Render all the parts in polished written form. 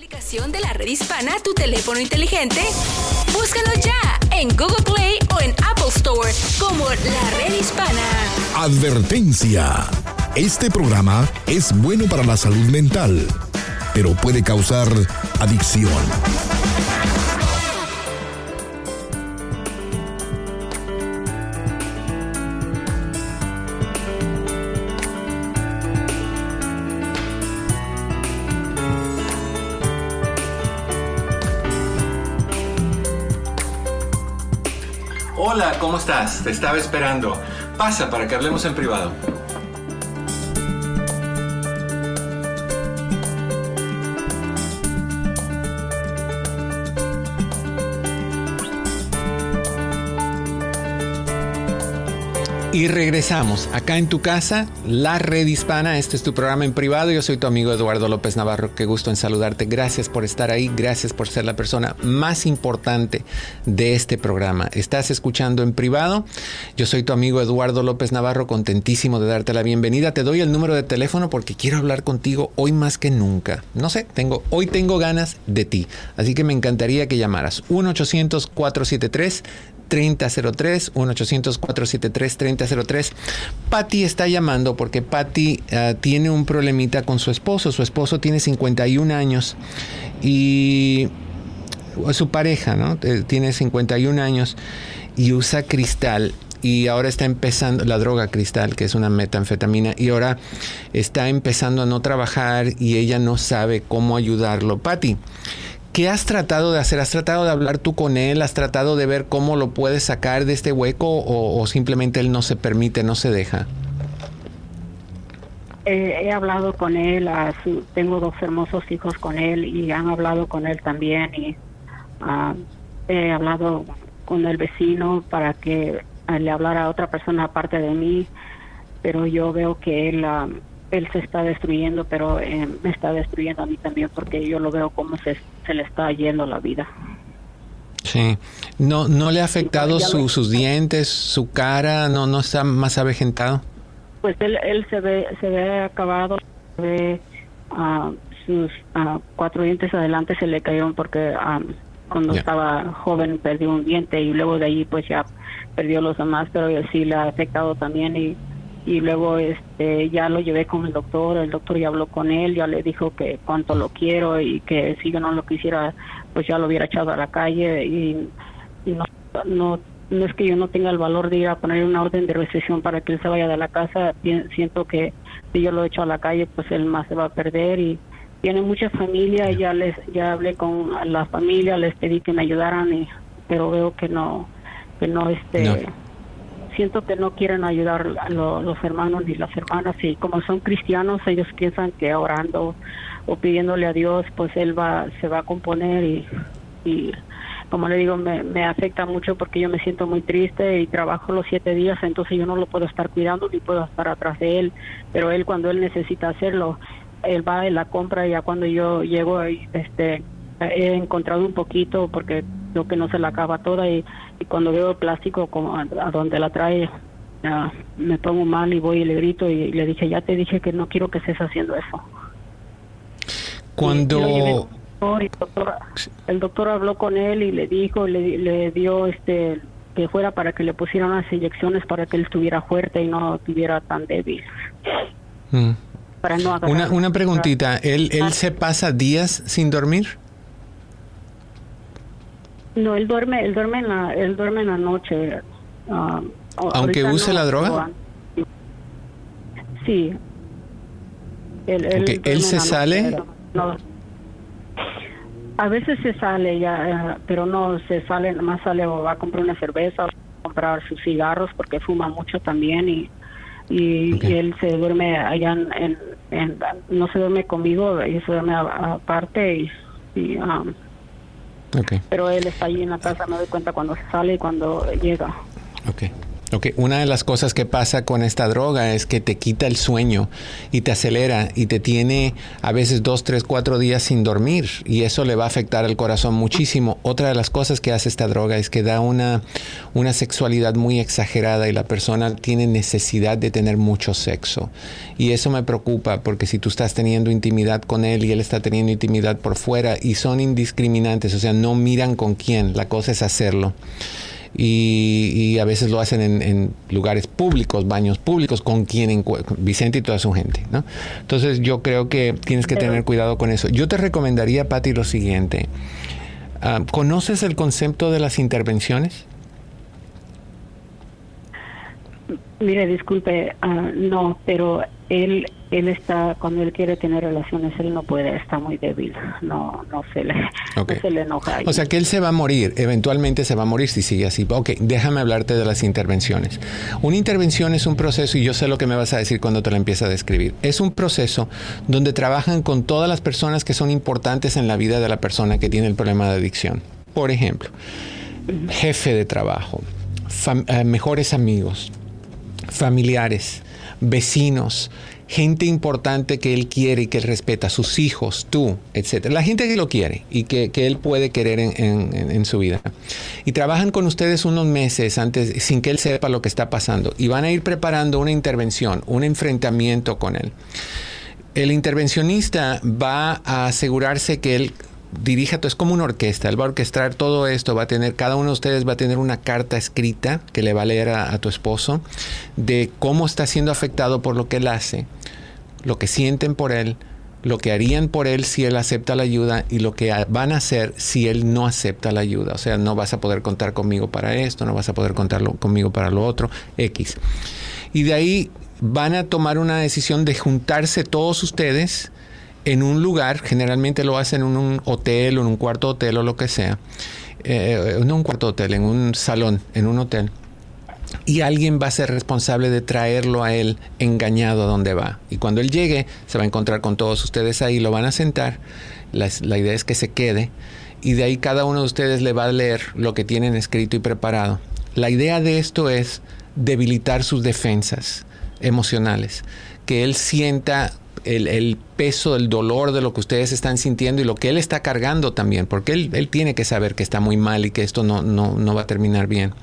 Aplicación de la Red Hispana a tu teléfono inteligente. Búscalo ya en Google Play o en Apple Store como La Red Hispana. Advertencia. Este programa es bueno para la salud mental, pero puede causar adicción. Hola, ¿cómo estás? Te estaba esperando. Pasa para que hablemos en privado. Y regresamos acá en tu casa, La Red Hispana. Este es tu programa en privado. Yo soy tu amigo Eduardo López Navarro. Qué gusto en saludarte. Gracias por estar ahí. Gracias por ser la persona más importante de este programa. Estás escuchando en privado. Yo soy tu amigo Eduardo López Navarro. Contentísimo de darte la bienvenida. Te doy el número de teléfono porque quiero hablar contigo hoy más que nunca. No sé, hoy tengo ganas de ti. Así que me encantaría que llamaras. 1-800-473-3003, 1-800-473-3003. Patty está llamando porque Patty tiene un problemita con su esposo. Su esposo tiene 51 años y su pareja, ¿no? Tiene 51 años y usa cristal. Y ahora está empezando la droga cristal, que es una metanfetamina, y ahora está empezando a no trabajar y ella no sabe cómo ayudarlo. Patty, ¿qué has tratado de hacer? ¿Has tratado de hablar tú con él? ¿Has tratado de ver cómo lo puedes sacar de este hueco o simplemente él no se permite, no se deja? He hablado con él, tengo 2 hermosos hijos con él y han hablado con él también. Y he hablado con el vecino para que le hablara a otra persona aparte de mí, pero yo veo que él se está destruyendo, pero me está destruyendo a mí también porque yo lo veo como se le está yendo la vida. Sí. ¿No le ha afectado sus dientes, su cara? ¿No está más avejentado? Pues él se ve acabado, sus 4 dientes adelante se le cayeron porque cuando estaba joven perdió un diente y luego de ahí pues ya perdió los demás, pero sí le ha afectado también y luego ya lo llevé con el doctor ya habló con él, ya le dijo que cuánto lo quiero y que si yo no lo quisiera pues ya lo hubiera echado a la calle y no es que yo no tenga el valor de ir a poner una orden de restricción para que él se vaya de la casa. Siento que si yo lo echo a la calle pues él más se va a perder y tiene mucha familia. Ya hablé con la familia, les pedí que me ayudaran pero veo que no. Siento que no quieren ayudar a los hermanos ni las hermanas, y como son cristianos ellos piensan que orando o pidiéndole a Dios pues él se va a componer y como le digo me afecta mucho porque yo me siento muy triste y trabajo los 7 días, entonces yo no lo puedo estar cuidando ni puedo estar atrás de él, pero él cuando él necesita hacerlo él va y la compra. Ya cuando yo llego he encontrado un poquito porque lo que no se la acaba toda y cuando veo el plástico como a donde la trae me pongo mal y voy y le grito y le dije, ya te dije que no quiero que estés haciendo eso. Cuando el doctor habló con él y le dijo, le dio que fuera para que le pusieran unas inyecciones para que él estuviera fuerte y no estuviera tan débil. Para no una preguntita, ¿él se pasa días sin dormir? No, él duerme en la noche. ¿Aunque use la droga? Sí. ¿Él se sale? No. A veces se sale ya, pero no se sale, nada más sale o va a comprar una cerveza o va a comprar sus cigarros porque fuma mucho también y él se duerme allá no se duerme conmigo, y se duerme aparte pero él está allí en la casa, me doy cuenta cuando se sale y cuando llega. Okay. Una de las cosas que pasa con esta droga es que te quita el sueño y te acelera y te tiene a veces 2, 3, 4 días sin dormir, y eso le va a afectar al corazón muchísimo. Otra de las cosas que hace esta droga es que da una sexualidad muy exagerada y la persona tiene necesidad de tener mucho sexo. Y eso me preocupa, porque si tú estás teniendo intimidad con él y él está teniendo intimidad por fuera y son indiscriminantes, o sea, no miran con quién, la cosa es hacerlo. Y a veces lo hacen en lugares públicos, baños públicos, con quien Vicente y toda su gente, ¿no? Entonces yo creo que tienes que tener cuidado con eso. Yo te recomendaría, Pati, lo siguiente. ¿Conoces el concepto de las intervenciones? Mire, disculpe, no, pero él está, cuando él quiere tener relaciones, él no puede, está muy débil, no se le enoja. O sea que él se va a morir, eventualmente se va a morir si sigue así. Ok, déjame hablarte de las intervenciones. Una intervención es un proceso, y yo sé lo que me vas a decir cuando te lo empiece a describir. Es un proceso donde trabajan con todas las personas que son importantes en la vida de la persona que tiene el problema de adicción. Por ejemplo, jefe de trabajo, mejores amigos, familiares, vecinos, gente importante que él quiere y que él respeta, sus hijos, tú, etc. La gente que lo quiere y que él puede querer en su vida. Y trabajan con ustedes unos meses antes, sin que él sepa lo que está pasando. Y van a ir preparando una intervención, un enfrentamiento con él. El intervencionista va a asegurarse que él dirija, es como una orquesta, él va a orquestar todo esto, cada uno de ustedes va a tener una carta escrita que le va a leer a tu esposo de cómo está siendo afectado por lo que él hace, lo que sienten por él, lo que harían por él si él acepta la ayuda y lo que van a hacer si él no acepta la ayuda. O sea, no vas a poder contar conmigo para esto, no vas a poder contar conmigo para lo otro, X. Y de ahí van a tomar una decisión de juntarse todos ustedes en un lugar, generalmente lo hacen en un hotel o en un cuarto hotel o lo que sea, no un cuarto hotel, en un salón, en un hotel, y alguien va a ser responsable de traerlo a él engañado a donde va. Y cuando él llegue, se va a encontrar con todos ustedes ahí, lo van a sentar, la idea es que se quede, y de ahí cada uno de ustedes le va a leer lo que tienen escrito y preparado. La idea de esto es debilitar sus defensas emocionales, que él sienta el peso, el dolor de lo que ustedes están sintiendo y lo que él está cargando también, porque él tiene que saber que está muy mal y que esto no va a terminar bien.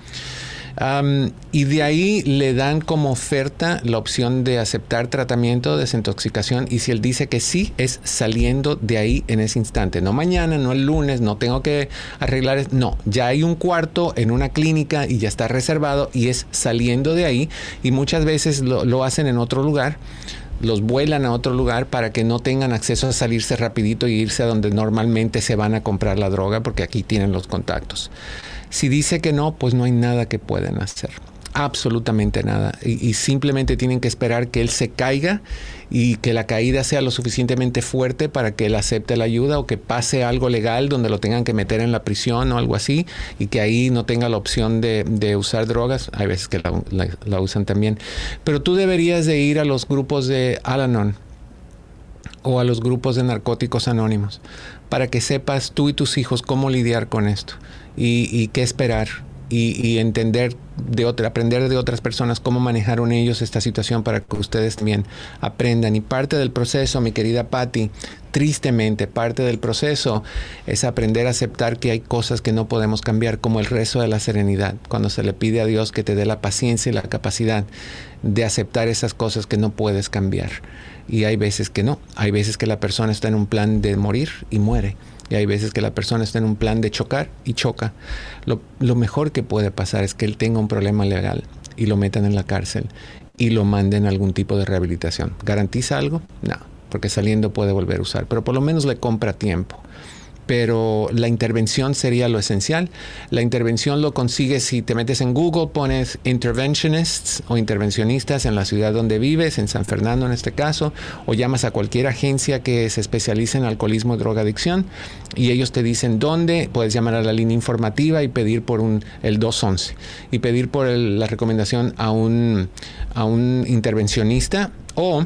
Y de ahí le dan como oferta la opción de aceptar tratamiento de desintoxicación, y si él dice que sí, es saliendo de ahí en ese instante, no mañana, no el lunes, no tengo que arreglar, no, ya hay un cuarto en una clínica y ya está reservado y es saliendo de ahí, y muchas veces lo hacen en otro lugar, los vuelan a otro lugar para que no tengan acceso a salirse rapidito y irse a donde normalmente se van a comprar la droga, porque aquí tienen los contactos. Si dice que no, pues no hay nada que pueden hacer. Absolutamente nada. Y simplemente tienen que esperar que él se caiga y que la caída sea lo suficientemente fuerte para que él acepte la ayuda, o que pase algo legal donde lo tengan que meter en la prisión o algo así, y que ahí no tenga la opción de usar drogas. Hay veces que la usan también. Pero tú deberías de ir a los grupos de Al-Anon o a los grupos de Narcóticos Anónimos para que sepas tú y tus hijos cómo lidiar con esto y qué esperar. Y aprender de otras personas cómo manejaron ellos esta situación para que ustedes también aprendan. Y parte del proceso, mi querida Patti, tristemente, parte del proceso es aprender a aceptar que hay cosas que no podemos cambiar, como el rezo de la serenidad, cuando se le pide a Dios que te dé la paciencia y la capacidad de aceptar esas cosas que no puedes cambiar. Y hay veces que no, hay veces que la persona está en un plan de morir y muere. Y hay veces que la persona está en un plan de chocar y choca. Lo mejor que puede pasar es que él tenga un problema legal y lo metan en la cárcel y lo manden a algún tipo de rehabilitación. ¿Garantiza algo? No, porque saliendo puede volver a usar, pero por lo menos le compra tiempo. Pero la intervención sería lo esencial. La intervención lo consigues si te metes en Google, pones interventionists o intervencionistas en la ciudad donde vives, en San Fernando en este caso, o llamas a cualquier agencia que se especialice en alcoholismo y drogadicción y ellos te dicen dónde. Puedes llamar a la línea informativa y pedir por el 211 y pedir por la recomendación a un intervencionista, o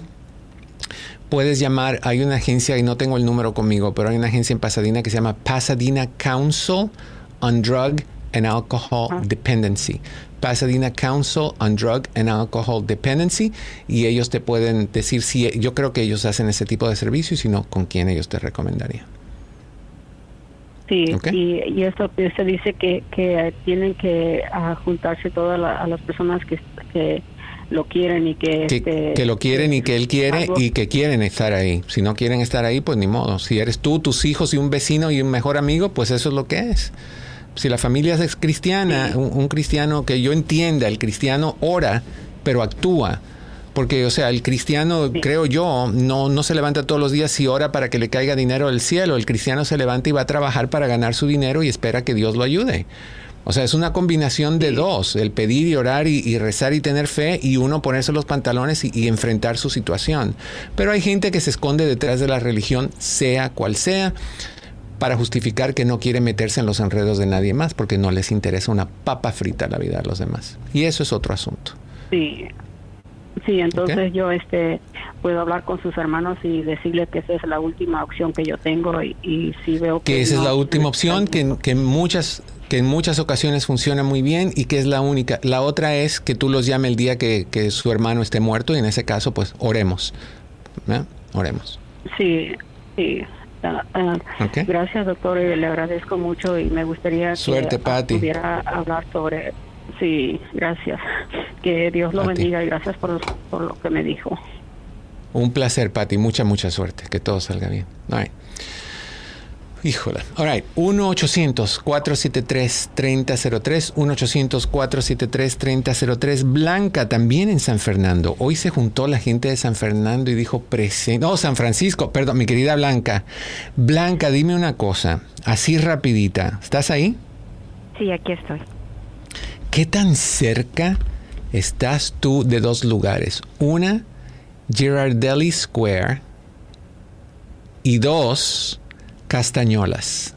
puedes llamar, hay una agencia, y no tengo el número conmigo, pero hay una agencia en Pasadena que se llama Pasadena Council on Drug and Alcohol Dependency. Pasadena Council on Drug and Alcohol Dependency, y ellos te pueden decir si yo creo que ellos hacen ese tipo de servicio y si no, con quién ellos te recomendarían. Sí, okay. y eso se dice que tienen que juntarse todas las personas que lo quieren y que lo quieren y que él quiere y que quieren estar ahí. Si no quieren estar ahí, pues ni modo. Si eres tú, tus hijos y un vecino y un mejor amigo, pues eso es lo que es. Si la familia es cristiana, sí. un cristiano que yo entienda, el cristiano ora, pero actúa. Porque, o sea, el cristiano, sí. creo yo, no se levanta todos los días y ora para que le caiga dinero del cielo. El cristiano se levanta y va a trabajar para ganar su dinero y espera que Dios lo ayude. O sea, es una combinación de dos, el pedir y orar y rezar y tener fe, y uno ponerse los pantalones y enfrentar su situación. Pero hay gente que se esconde detrás de la religión, sea cual sea, para justificar que no quiere meterse en los enredos de nadie más, porque no les interesa una papa frita la vida de los demás. Y eso es otro asunto. Sí, entonces okay. Yo puedo hablar con sus hermanos y decirles que esa es la última opción que yo tengo, y si veo que esa es la última opción, que en muchas ocasiones funciona muy bien y que es la única. La otra es que tú los llames el día que su hermano esté muerto, y en ese caso pues oremos. Oremos. Sí. Okay. Gracias, doctor, y le agradezco mucho, y me gustaría que pudiera hablar sobre... Sí, gracias. Que Dios lo bendiga y gracias por lo que me dijo. Un placer, Pati. Mucha suerte. Que todo salga bien. All right. Híjole. All right. 1-800-473-3003. 1-800-473-3003. Blanca, también en San Fernando. Hoy se juntó la gente de San Fernando y dijo presente. No, San Francisco. Perdón, mi querida Blanca. Blanca, dime una cosa. Así rapidita. ¿Estás ahí? Sí, aquí estoy. ¿Qué tan cerca estás tú de dos lugares? Una, Girardelli Square, y dos, Castañolas.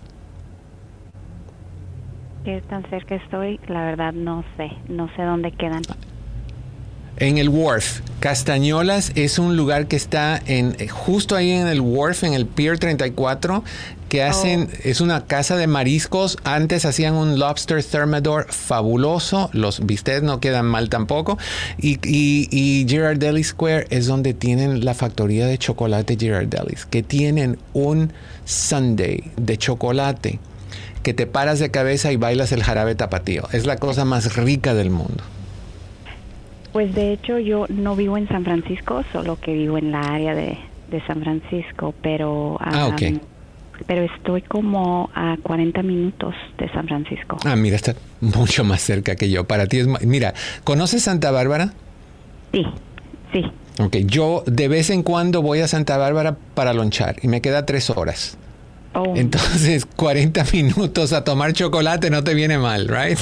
¿Qué tan cerca estoy? La verdad no sé dónde quedan. En el Wharf. Castañolas es un lugar que está justo ahí en el Wharf, en el Pier 34, que hacen, es una casa de mariscos. Antes hacían un lobster thermidor fabuloso. Los bistecs no quedan mal tampoco. Y Girardelli Square es donde tienen la factoría de chocolate Girardelli's, que tienen un sundae de chocolate que te paras de cabeza y bailas el jarabe tapatío. Es la cosa más rica del mundo. Pues de hecho yo no vivo en San Francisco, solo que vivo en la área de San Francisco, pero okay. Pero estoy como a 40 minutos de San Francisco. Mira, está mucho más cerca que yo. Para ti es... Mira, ¿conoces Santa Bárbara? Sí. Ok, yo de vez en cuando voy a Santa Bárbara para lonchar y me queda 3 horas. Entonces, 40 minutos a tomar chocolate no te viene mal, ¿right?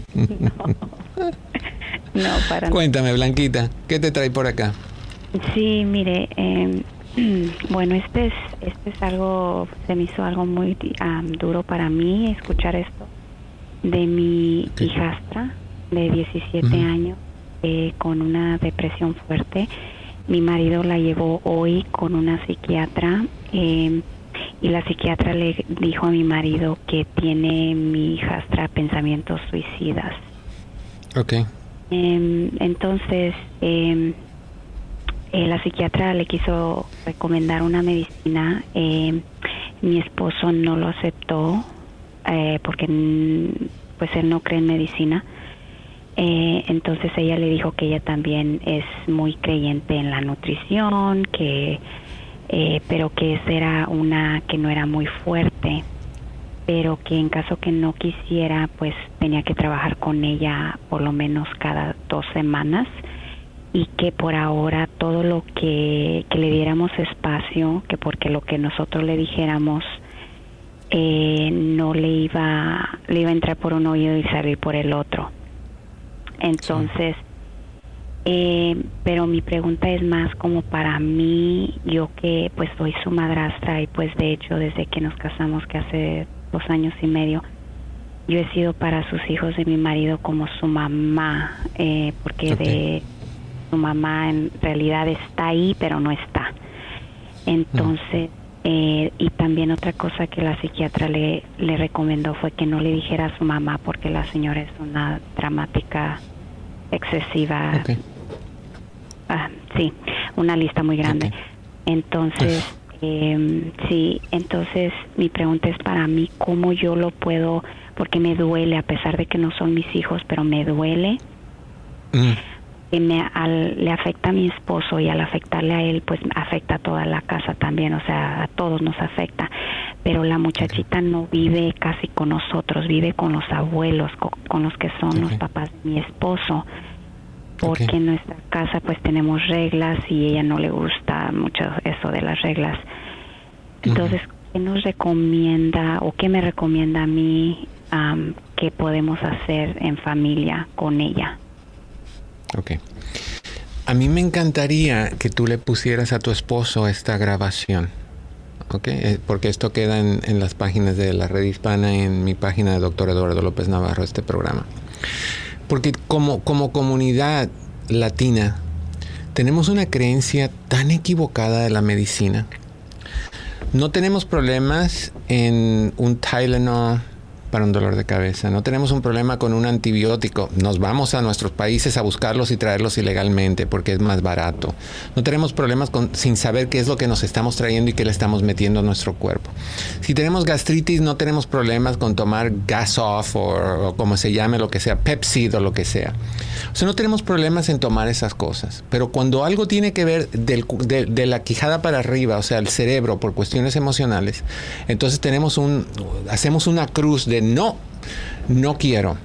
No, para Cuéntame, Blanquita, ¿qué te trae por acá? Sí, mire, bueno, este es algo, se me hizo algo muy duro para mí escuchar esto de mi hijastra de 17 años con una depresión fuerte. Mi marido la llevó hoy con una psiquiatra y la psiquiatra le dijo a mi marido que tiene mi hijastra pensamientos suicidas. Okay. Entonces la psiquiatra le quiso recomendar una medicina. Mi esposo no lo aceptó porque pues él no cree en medicina. Entonces ella le dijo que ella también es muy creyente en la nutrición, pero que esa era una que no era muy fuerte, pero que en caso que no quisiera, pues tenía que trabajar con ella por lo menos cada 2 semanas, y que por ahora todo lo que le diéramos espacio, que porque lo que nosotros le dijéramos no le iba a entrar por un oído y salir por el otro. Entonces, pero mi pregunta es más como para mí, yo que pues soy su madrastra, y pues de hecho desde que nos casamos, que hace 2 años y medio, yo he sido para sus hijos de mi marido como su mamá, porque su mamá en realidad está ahí pero no está. Entonces Y también otra cosa que la psiquiatra le recomendó fue que no le dijera a su mamá, porque la señora es una dramática excesiva. Okay. Sí, una lista muy grande. Okay. Entonces, sí, entonces mi pregunta es para mí, ¿cómo yo lo puedo? Porque me duele, a pesar de que no son mis hijos, pero me duele. Que le afecta a mi esposo, y al afectarle a él, pues afecta a toda la casa también, o sea, a todos nos afecta. Pero la muchachita no vive casi con nosotros, vive con los abuelos, con los que son los papás de mi esposo, porque en nuestra casa pues tenemos reglas y a ella no le gusta mucho eso de las reglas. Entonces, ¿qué nos recomienda o qué me recomienda a mí que podemos hacer en familia con ella? Ok. A mí me encantaría que tú le pusieras a tu esposo esta grabación, ¿ok? Porque esto queda en las páginas de la Red Hispana y en mi página de Dr. Eduardo López Navarro, este programa. Porque como comunidad latina tenemos una creencia tan equivocada de la medicina. No tenemos problemas en un Tylenol para un dolor de cabeza. No tenemos un problema con un antibiótico. Nos vamos a nuestros países a buscarlos y traerlos ilegalmente porque es más barato. No tenemos problemas sin saber qué es lo que nos estamos trayendo y qué le estamos metiendo a nuestro cuerpo. Si tenemos gastritis, no tenemos problemas con tomar Gas-Off o como se llame, lo que sea, Pepcid o lo que sea. O sea, no tenemos problemas en tomar esas cosas. Pero cuando algo tiene que ver de la quijada para arriba, o sea, el cerebro, por cuestiones emocionales, entonces hacemos una cruz de no quiero.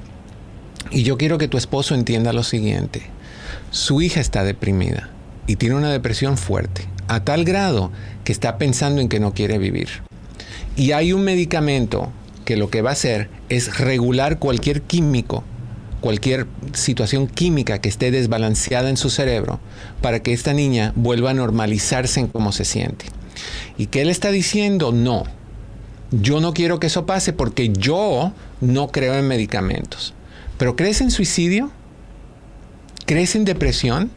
Y yo quiero que tu esposo entienda lo siguiente. Su hija está deprimida y tiene una depresión fuerte, a tal grado que está pensando en que no quiere vivir. Y hay un medicamento que lo que va a hacer es regular cualquier químico, cualquier situación química que esté desbalanceada en su cerebro para que esta niña vuelva a normalizarse en cómo se siente. ¿Y qué le está diciendo? No. Yo no quiero que eso pase porque yo no creo en medicamentos. ¿Pero crees en suicidio? ¿Crees en depresión?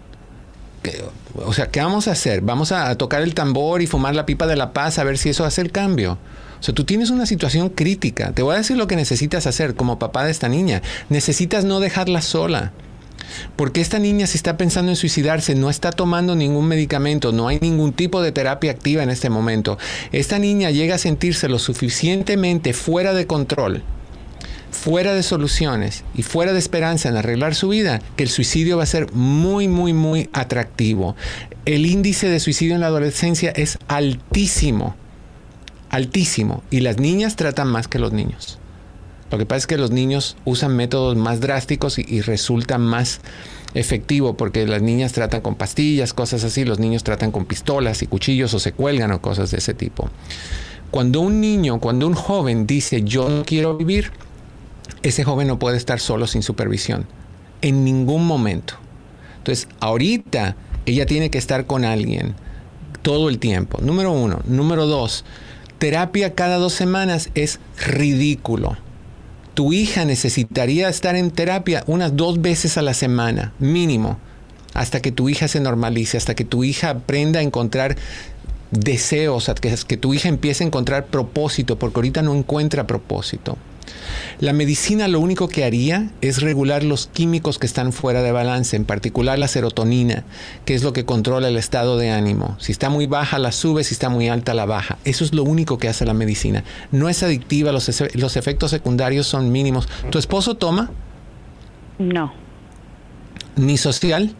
O sea, ¿qué vamos a hacer? ¿Vamos a tocar el tambor y fumar la pipa de la paz a ver si eso hace el cambio? O sea, tú tienes una situación crítica. Te voy a decir lo que necesitas hacer como papá de esta niña. Necesitas no dejarla sola. Porque esta niña, si está pensando en suicidarse, no está tomando ningún medicamento, no hay ningún tipo de terapia activa en este momento. Esta niña llega a sentirse lo suficientemente fuera de control, fuera de soluciones y fuera de esperanza en arreglar su vida, que el suicidio va a ser muy, muy, muy atractivo. El índice de suicidio en la adolescencia es altísimo, altísimo, y las niñas tratan más que los niños. Lo que pasa es que los niños usan métodos más drásticos y resulta más efectivo porque las niñas tratan con pastillas, cosas así. Los niños tratan con pistolas y cuchillos o se cuelgan o cosas de ese tipo. Cuando un joven dice yo no quiero vivir, ese joven no puede estar solo sin supervisión en ningún momento. Entonces, ahorita ella tiene que estar con alguien todo el tiempo. Número 1. Número 2, terapia cada 2 semanas es ridículo. Tu hija necesitaría estar en terapia unas 2 veces a la semana, mínimo, hasta que tu hija se normalice, hasta que tu hija aprenda a encontrar deseos, hasta que tu hija empiece a encontrar propósito, porque ahorita no encuentra propósito. La medicina lo único que haría es regular los químicos que están fuera de balance, en particular la serotonina, que es lo que controla el estado de ánimo. Si está muy baja, la sube, si está muy alta, la baja. Eso es lo único que hace la medicina. No es adictiva, los efectos secundarios son mínimos. ¿Tu esposo toma? No. ¿Ni social?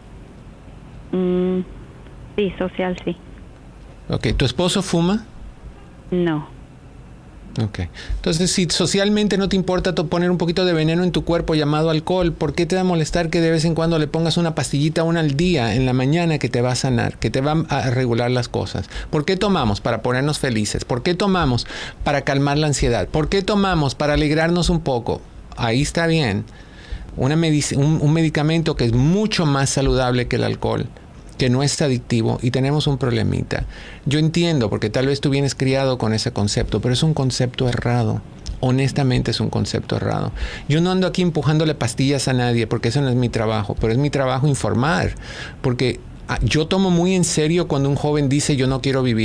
Sí, social sí. Ok, ¿tu esposo fuma? No. Ok. Entonces, si socialmente no te importa poner un poquito de veneno en tu cuerpo llamado alcohol, ¿por qué te va a molestar que de vez en cuando le pongas una pastillita, una al día, en la mañana, que te va a sanar, que te va a regular las cosas? ¿Por qué tomamos? Para ponernos felices. ¿Por qué tomamos? Para calmar la ansiedad. ¿Por qué tomamos? Para alegrarnos un poco. Ahí está bien. Un medicamento que es mucho más saludable que el alcohol, que no es adictivo, y tenemos un problemita. Yo entiendo, porque tal vez tú vienes criado con ese concepto, pero es un concepto errado. Honestamente es un concepto errado. Yo no ando aquí empujándole pastillas a nadie, porque eso no es mi trabajo, pero es mi trabajo informar, porque yo tomo muy en serio cuando un joven dice yo no quiero vivir.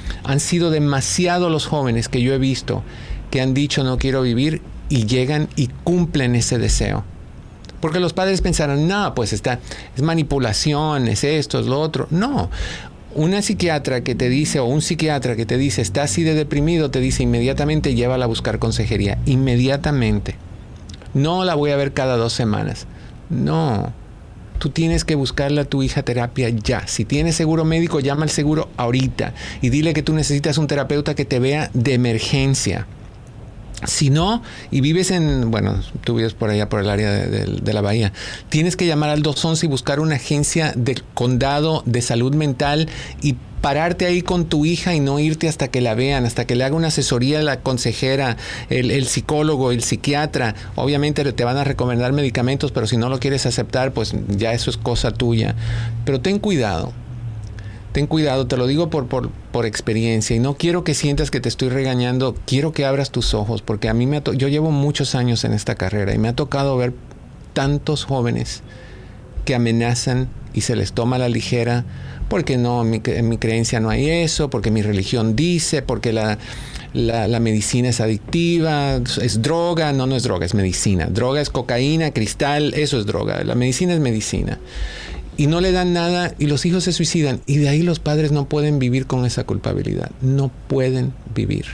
Han sido demasiados los jóvenes que yo he visto que han dicho no quiero vivir y llegan y cumplen ese deseo. Porque los padres pensaron, no, pues es manipulación, es esto, es lo otro. No. Una psiquiatra que te dice, o un psiquiatra que te dice, está así de deprimido, te dice inmediatamente llévala a buscar consejería. Inmediatamente. No la voy a ver cada 2 semanas. No. Tú tienes que buscarle a tu hija terapia ya. Si tienes seguro médico, llama al seguro ahorita. Y dile que tú necesitas un terapeuta que te vea de emergencia. Si no, y vives tú vives por allá, por el área de la bahía, tienes que llamar al 211 y buscar una agencia del condado de salud mental y pararte ahí con tu hija y no irte hasta que la vean, hasta que le haga una asesoría la consejera, el psicólogo, el psiquiatra. Obviamente te van a recomendar medicamentos, pero si no lo quieres aceptar, pues ya eso es cosa tuya. Pero ten cuidado. Ten cuidado, te lo digo por experiencia y no quiero que sientas que te estoy regañando, quiero que abras tus ojos porque a mí yo llevo muchos años en esta carrera y me ha tocado ver tantos jóvenes que amenazan y se les toma a la ligera porque no, en mi creencia no hay eso, porque mi religión dice, porque la medicina es adictiva, es droga, no es droga, es medicina. Droga es cocaína, cristal, eso es droga, la medicina es medicina. Y no le dan nada y los hijos se suicidan. Y de ahí los padres no pueden vivir con esa culpabilidad. No pueden vivir.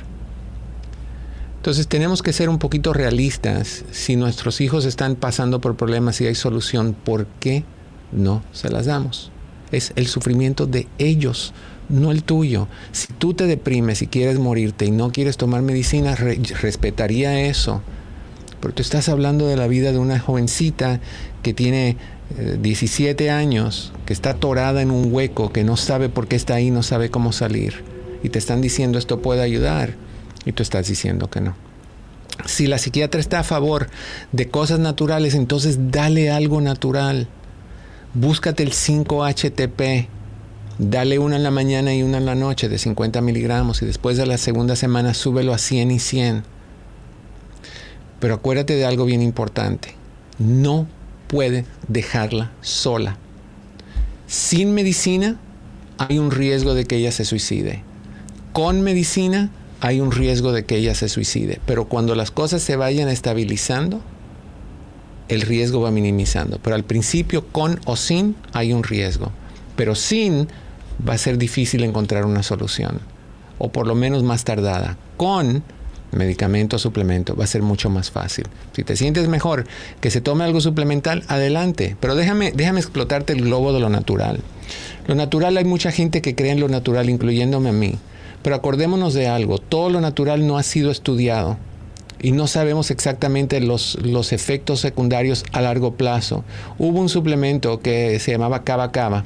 Entonces tenemos que ser un poquito realistas. Si nuestros hijos están pasando por problemas y hay solución, ¿por qué no se las damos? Es el sufrimiento de ellos, no el tuyo. Si tú te deprimes y quieres morirte y no quieres tomar medicina, respetaría eso. Pero tú estás hablando de la vida de una jovencita que tiene 17 años, que está atorada en un hueco, que no sabe por qué está ahí, no sabe cómo salir. Y te están diciendo esto puede ayudar. Y tú estás diciendo que no. Si la psiquiatra está a favor de cosas naturales, entonces dale algo natural. Búscate el 5-HTP. Dale una en la mañana y una en la noche de 50 miligramos. Y después de la segunda semana súbelo a 100 y 100. Pero acuérdate de algo bien importante. No puede dejarla sola. Sin medicina hay un riesgo de que ella se suicide. Con medicina hay un riesgo de que ella se suicide. Pero cuando las cosas se vayan estabilizando, el riesgo va minimizando. Pero al principio, con o sin, hay un riesgo. Pero sin, va a ser difícil encontrar una solución. O por lo menos más tardada. Con medicamento o suplemento va a ser mucho más fácil. Si te sientes mejor que se tome algo suplemental, adelante. Pero déjame explotarte el globo de lo natural. Lo natural, hay mucha gente que cree en lo natural, incluyéndome a mí. Pero acordémonos de algo. Todo lo natural no ha sido estudiado. Y no sabemos exactamente los efectos secundarios a largo plazo. Hubo un suplemento que se llamaba Kava Kava.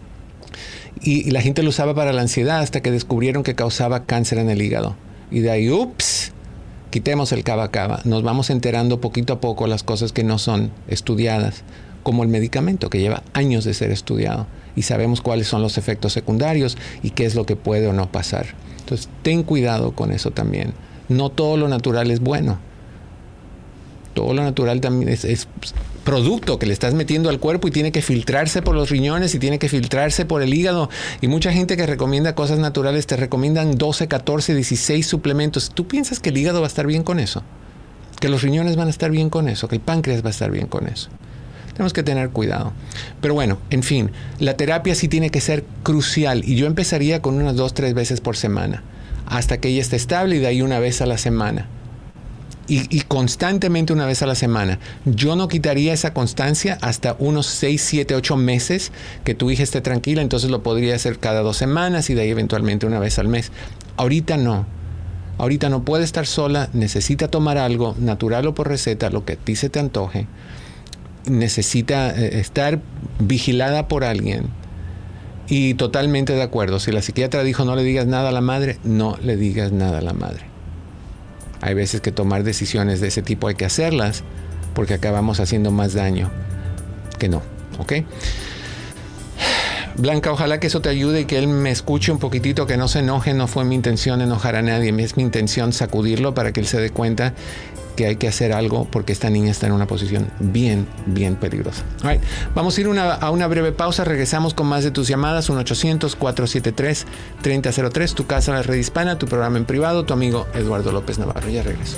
Y la gente lo usaba para la ansiedad hasta que descubrieron que causaba cáncer en el hígado. Y de ahí, quitemos el Kava Kava. Nos vamos enterando poquito a poco las cosas que no son estudiadas, como el medicamento que lleva años de ser estudiado. Y sabemos cuáles son los efectos secundarios y qué es lo que puede o no pasar. Entonces, ten cuidado con eso también. No todo lo natural es bueno. Todo lo natural también es producto que le estás metiendo al cuerpo y tiene que filtrarse por los riñones y tiene que filtrarse por el hígado. Y mucha gente que recomienda cosas naturales te recomiendan 12, 14, 16 suplementos. ¿Tú piensas que el hígado va a estar bien con eso? ¿Que los riñones van a estar bien con eso? ¿Que el páncreas va a estar bien con eso? Tenemos que tener cuidado. Pero bueno, en fin, la terapia sí tiene que ser crucial. Y yo empezaría con unas 2-3 veces por semana, hasta que ella esté estable y de ahí una vez a la semana. Y constantemente una vez a la semana. Yo no quitaría esa constancia hasta unos 6, 7, 8 meses que tu hija esté tranquila. Entonces lo podría hacer cada 2 semanas y de ahí eventualmente una vez al mes. Ahorita no. Ahorita no puede estar sola. Necesita tomar algo, natural o por receta, lo que a ti se te antoje. Necesita estar vigilada por alguien. Y totalmente de acuerdo. Si la psiquiatra dijo no le digas nada a la madre, no le digas nada a la madre. Hay veces que tomar decisiones de ese tipo hay que hacerlas porque acabamos haciendo más daño que no, ¿ok? Blanca, ojalá que eso te ayude y que él me escuche un poquitito, que no se enoje. No fue mi intención enojar a nadie, es mi intención sacudirlo para que él se dé cuenta que hay que hacer algo porque esta niña está en una posición bien peligrosa. Right. Vamos a ir a una breve pausa. Regresamos con más de tus llamadas. 1-800-473-3003. Tu casa, la red hispana, tu programa en privado. Tu amigo Eduardo López Navarro. Ya regreso.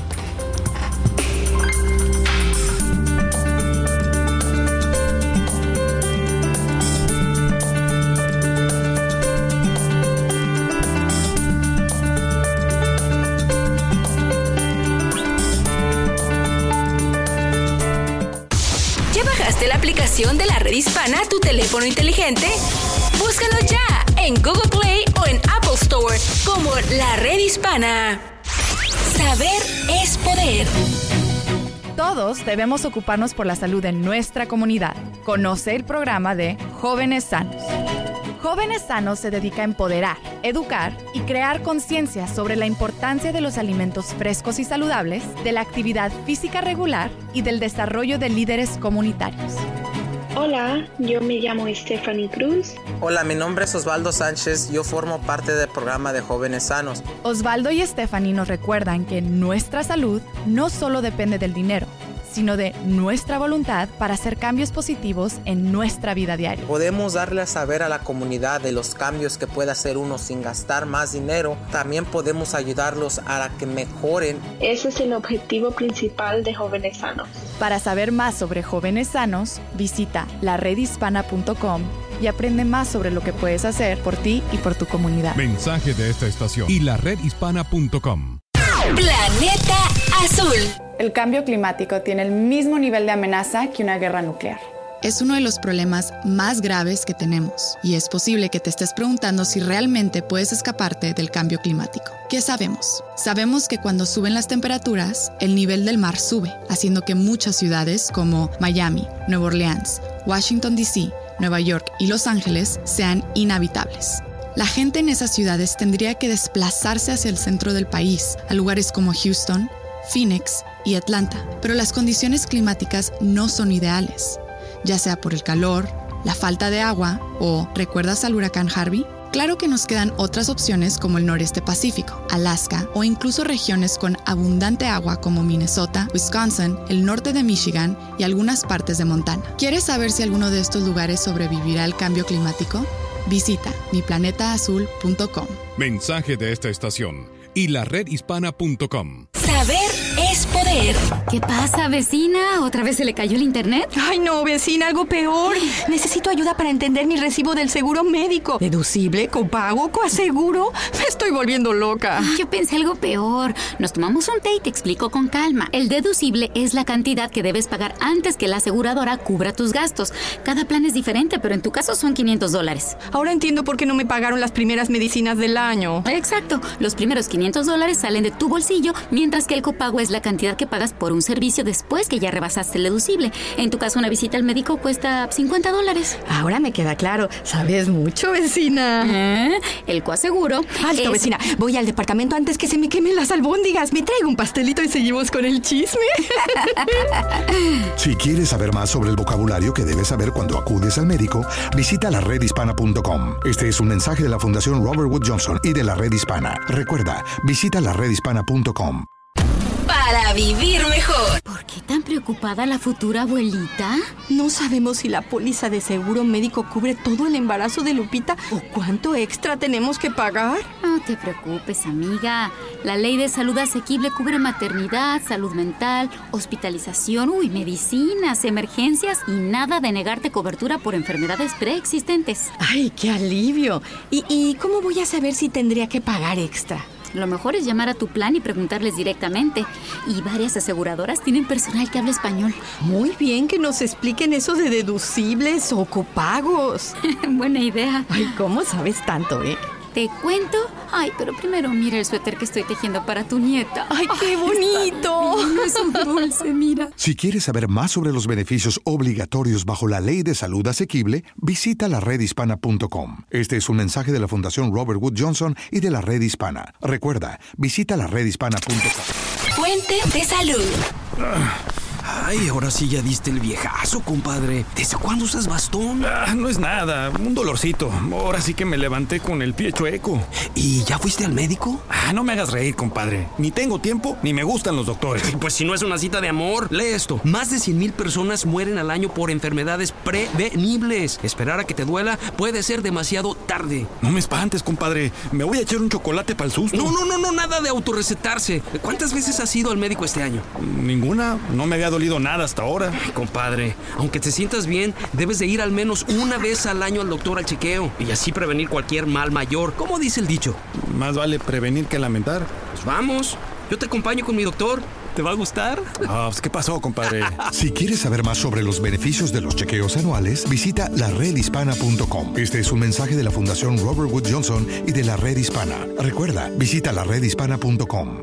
¿La aplicación de la red hispana a tu teléfono inteligente? Búscalo ya en Google Play o en Apple Store como La Red Hispana. Saber es poder. Todos debemos ocuparnos por la salud de nuestra comunidad. Conoce el programa de Jóvenes Sanos. Jóvenes Sanos se dedica a empoderar, educar y crear conciencia sobre la importancia de los alimentos frescos y saludables, de la actividad física regular y del desarrollo de líderes comunitarios. Hola, yo me llamo Stephanie Cruz. Hola, mi nombre es Osvaldo Sánchez. Yo formo parte del programa de Jóvenes Sanos. Osvaldo y Stephanie nos recuerdan que nuestra salud no solo depende del dinero, sino de nuestra voluntad para hacer cambios positivos en nuestra vida diaria. Podemos darle a saber a la comunidad de los cambios que puede hacer uno sin gastar más dinero. También podemos ayudarlos a que mejoren. Ese es el objetivo principal de Jóvenes Sanos. Para saber más sobre Jóvenes Sanos, visita laredhispana.com y aprende más sobre lo que puedes hacer por ti y por tu comunidad. Mensaje de esta estación y laredhispana.com. Planeta Azul. El cambio climático tiene el mismo nivel de amenaza que una guerra nuclear. Es uno de los problemas más graves que tenemos y es posible que te estés preguntando si realmente puedes escaparte del cambio climático. ¿Qué sabemos? Sabemos que cuando suben las temperaturas, el nivel del mar sube, haciendo que muchas ciudades como Miami, Nueva Orleans, Washington D.C., Nueva York y Los Ángeles sean inhabitables. La gente en esas ciudades tendría que desplazarse hacia el centro del país, a lugares como Houston, Phoenix y Atlanta. Pero las condiciones climáticas no son ideales, ya sea por el calor, la falta de agua o, ¿recuerdas al huracán Harvey? Claro que nos quedan otras opciones como el noreste pacífico, Alaska o incluso regiones con abundante agua como Minnesota, Wisconsin, el norte de Michigan y algunas partes de Montana. ¿Quieres saber si alguno de estos lugares sobrevivirá al cambio climático? Visita miplanetaazul.com. Mensaje de esta estación y laredhispana.com. Saber es poder. ¿Qué pasa, vecina? ¿Otra vez se le cayó el internet? Ay, no, vecina, algo peor. Necesito ayuda para entender mi recibo del seguro médico. ¿Deducible? ¿Copago? ¿Coaseguro? Me estoy volviendo loca. Yo pensé algo peor. Nos tomamos un té y te explico con calma. El deducible es la cantidad que debes pagar antes que la aseguradora cubra tus gastos. Cada plan es diferente, pero en tu caso son $500. Ahora entiendo por qué no me pagaron las primeras medicinas del año. Exacto. Los primeros $500 salen de tu bolsillo, mientras que el copago es la cantidad que pagas por un servicio después que ya rebasaste el deducible. En tu caso, una visita al médico cuesta $50. Ahora me queda claro. Sabes mucho, vecina. El coaseguro. Alto, vecina. Voy al departamento antes que se me quemen las albóndigas. Me traigo un pastelito y seguimos con el chisme. Si quieres saber más sobre el vocabulario que debes saber cuando acudes al médico, visita laredhispana.com. Este es un mensaje de la Fundación Robert Wood Johnson y de la Red Hispana. Recuerda, visita laredhispana.com. Para vivir mejor. ¿Por qué tan preocupada la futura abuelita? No sabemos si la póliza de seguro médico cubre todo el embarazo de Lupita o cuánto extra tenemos que pagar. No te preocupes, amiga. La Ley de Salud Asequible cubre maternidad, salud mental, hospitalización, medicinas, emergencias y nada de negarte cobertura por enfermedades preexistentes. ¡Ay, qué alivio! ¿Y cómo voy a saber si tendría que pagar extra? Lo mejor es llamar a tu plan y preguntarles directamente. Y varias aseguradoras tienen personal que habla español. Muy bien que nos expliquen eso de deducibles o copagos. Buena idea. Ay, ¿cómo sabes tanto, ¿Te cuento? Ay, pero primero mira el suéter que estoy tejiendo para tu nieta. ¡Ay, qué bonito! Es un dulce, mira. Si quieres saber más sobre los beneficios obligatorios bajo la Ley de Salud Asequible, visita laredhispana.com. Este es un mensaje de la Fundación Robert Wood Johnson y de la Red Hispana. Recuerda, visita laredhispana.com. Fuente de salud. Ay, ahora sí ya diste el viejazo, compadre. ¿Desde cuándo usas bastón? No es nada, un dolorcito. Ahora sí que me levanté con el pie chueco. ¿Y ya fuiste al médico? No me hagas reír, compadre. Ni tengo tiempo, ni me gustan los doctores. Pues si no es una cita de amor, lee esto. Más de 100,000 personas mueren al año por enfermedades prevenibles. Esperar a que te duela puede ser demasiado tarde. No me espantes, compadre. Me voy a echar un chocolate para el susto. No, nada de autorrecetarse. ¿Cuántas veces has ido al médico este año? Ninguna. No me había dolido nada hasta ahora. Ay, compadre, aunque te sientas bien, debes de ir al menos una vez al año al doctor al chequeo y así prevenir cualquier mal mayor. ¿Cómo dice el dicho? Más vale prevenir que lamentar. Pues vamos, yo te acompaño con mi doctor. ¿Te va a gustar? Pues, ¿qué pasó, compadre? Si quieres saber más sobre los beneficios de los chequeos anuales, visita laredhispana.com. Este es un mensaje de la Fundación Robert Wood Johnson y de la Red Hispana. Recuerda, visita laredhispana.com.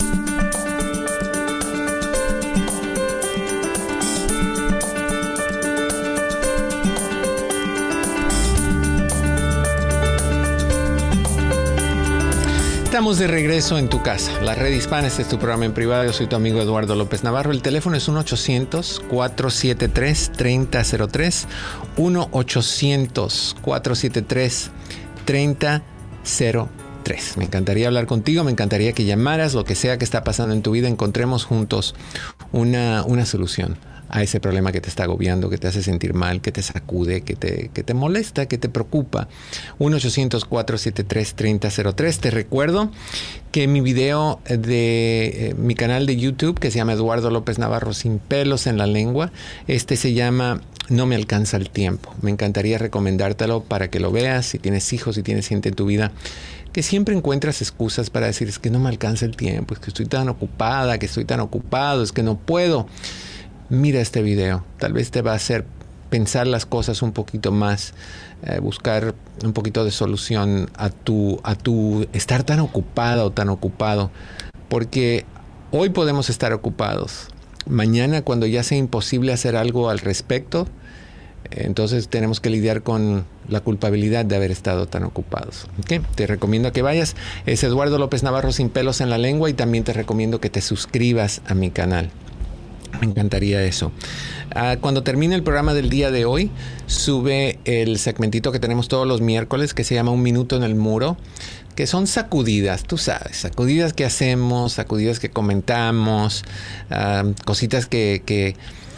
Estamos de regreso en tu casa. La Red Hispana, este es tu programa en privado. Yo soy tu amigo Eduardo López Navarro. El teléfono es 1-800-473-3003. 1-800-473-3003. Me encantaría hablar contigo, me encantaría que llamaras, lo que sea que está pasando en tu vida, encontremos juntos una solución a ese problema que te está agobiando, que te hace sentir mal, que te sacude, que te molesta, que te preocupa. 1-800-473-3003. Te recuerdo que mi video de mi canal de YouTube, que se llama Eduardo López Navarro Sin Pelos en la Lengua, se llama No me alcanza el tiempo. Me encantaría recomendártelo para que lo veas. Si tienes hijos, si tienes gente en tu vida que siempre encuentras excusas para decir, es que no me alcanza el tiempo, es que estoy tan ocupada, que estoy tan ocupado, es que no puedo. Mira este video, tal vez te va a hacer pensar las cosas un poquito más, buscar un poquito de solución a tu estar tan ocupada o tan ocupado, porque hoy podemos estar ocupados. Mañana, cuando ya sea imposible hacer algo al respecto, entonces tenemos que lidiar con la culpabilidad de haber estado tan ocupados. ¿Okay? Te recomiendo que vayas. Es Eduardo López Navarro Sin Pelos en la Lengua, y también te recomiendo que te suscribas a mi canal. Me encantaría eso. Cuando termine el programa del día de hoy, sube el segmentito que tenemos todos los miércoles, que se llama Un Minuto en el Muro, que son sacudidas, tú sabes, sacudidas que hacemos, sacudidas que comentamos, cositas que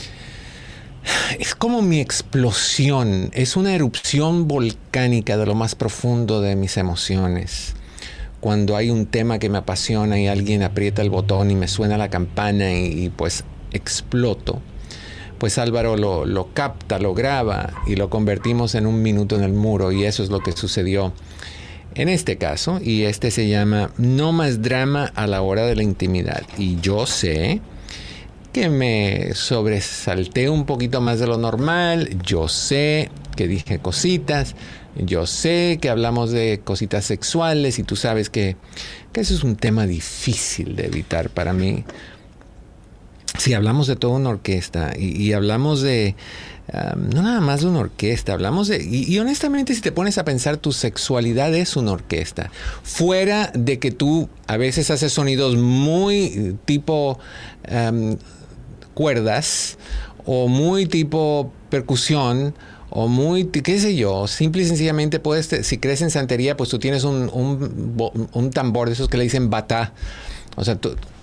es como mi explosión, es una erupción volcánica de lo más profundo de mis emociones. Cuando hay un tema que me apasiona y alguien aprieta el botón y me suena la campana y pues exploto, pues Álvaro lo capta, lo graba y lo convertimos en Un Minuto en el Muro, y eso es lo que sucedió en este caso, y se llama No más drama a la hora de la intimidad. Y yo sé que me sobresalté un poquito más de lo normal, yo sé que dije cositas, yo sé que hablamos de cositas sexuales, y tú sabes que eso es un tema difícil de evitar para mí. Si hablamos de toda una orquesta y hablamos de, no nada más de una orquesta, hablamos de, y honestamente, si te pones a pensar, tu sexualidad es una orquesta. Fuera de que tú a veces haces sonidos muy tipo cuerdas, o muy tipo percusión, o muy, qué sé yo, simple y sencillamente puedes, si crees en santería, pues tú tienes un tambor de esos que le dicen batá. O sea,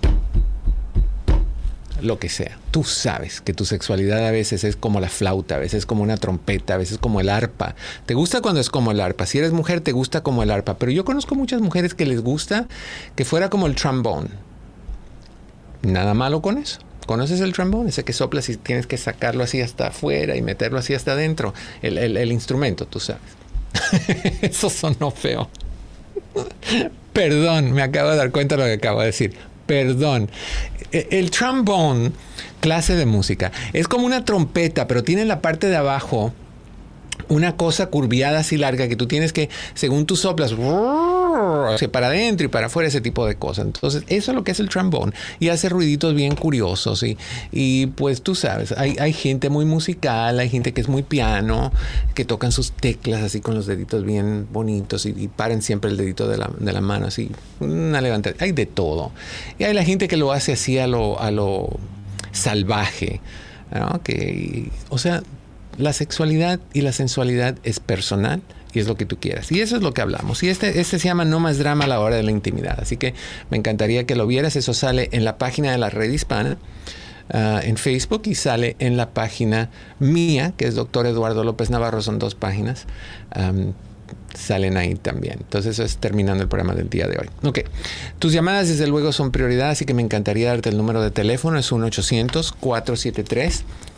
lo que sea. Tú sabes que tu sexualidad a veces es como la flauta, a veces es como una trompeta, a veces es como el arpa. Te gusta cuando es como el arpa. Si eres mujer, te gusta como el arpa. Pero yo conozco muchas mujeres que les gusta que fuera como el trombone. Nada malo con eso. ¿Conoces el trombone? Ese que soplas y tienes que sacarlo así hasta afuera y meterlo así hasta adentro. El instrumento, tú sabes. Eso sonó feo. Perdón, me acabo de dar cuenta de lo que acabo de decir. Perdón. El trombone, clase de música, es como una trompeta, pero tiene en la parte de abajo una cosa curviada así larga que tú tienes que, según tú soplas, hacia para adentro y para afuera, ese tipo de cosas. Entonces, eso es lo que es el trombone, y hace ruiditos bien curiosos. Y pues tú sabes, hay gente muy musical, hay gente que es muy piano, que tocan sus teclas así con los deditos bien bonitos y paran siempre el dedito de la mano así, una levantada. Hay de todo. Y hay la gente que lo hace así a lo salvaje, ¿no? O sea, la sexualidad y la sensualidad es personal y es lo que tú quieras. Y eso es lo que hablamos. Y este se llama No Más Drama a la Hora de la Intimidad. Así que me encantaría que lo vieras. Eso sale en la página de la Red Hispana, en Facebook, y sale en la página mía, que es Dr. Eduardo López Navarro. Son 2 páginas. Salen ahí también. Entonces eso es terminando el programa del día de hoy. Ok. Tus llamadas desde luego son prioridad, así que me encantaría darte el número de teléfono. Es 1-800-473-3003.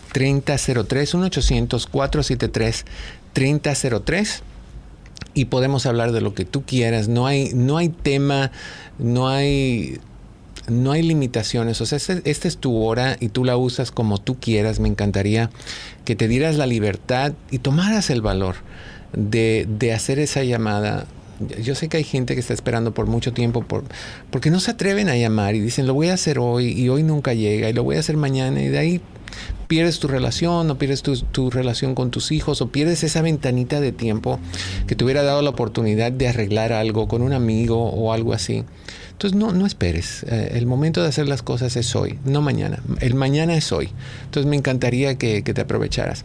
1-800-473-3003. Y podemos hablar de lo que tú quieras. No hay tema, no hay limitaciones. O sea, esta es tu hora y tú la usas como tú quieras. Me encantaría que te dieras la libertad y tomaras el valor de hacer esa llamada. Yo sé que hay gente que está esperando por mucho tiempo porque no se atreven a llamar y dicen, lo voy a hacer hoy y hoy nunca llega y lo voy a hacer mañana, y de ahí pierdes tu relación, o pierdes tu relación con tus hijos, o pierdes esa ventanita de tiempo que te hubiera dado la oportunidad de arreglar algo con un amigo o algo así. Entonces no esperes. El momento de hacer las cosas es hoy, no mañana. El mañana es hoy. Entonces me encantaría que te aprovecharas.